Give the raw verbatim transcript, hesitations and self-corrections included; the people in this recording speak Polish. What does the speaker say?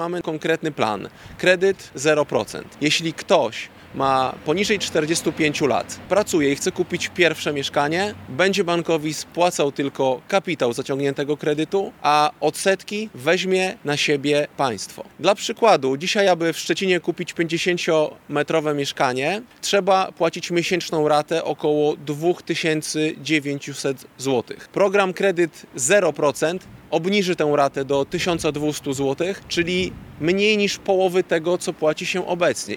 mamy konkretny plan. Kredyt zero procent. Jeśli ktoś ma poniżej czterdziestu pięciu lat, pracuje i chce kupić pierwsze mieszkanie, będzie bankowi spłacał tylko kapitał zaciągniętego kredytu, a odsetki weźmie na siebie państwo. Dla przykładu, dzisiaj aby w Szczecinie kupić pięćdziesięciometrowe mieszkanie, trzeba płacić miesięczną ratę około dwa tysiące dziewięćset złotych. Program kredyt zero procent obniży tę ratę do tysiąc dwieście złotych, czyli mniej niż połowy tego, co płaci się obecnie.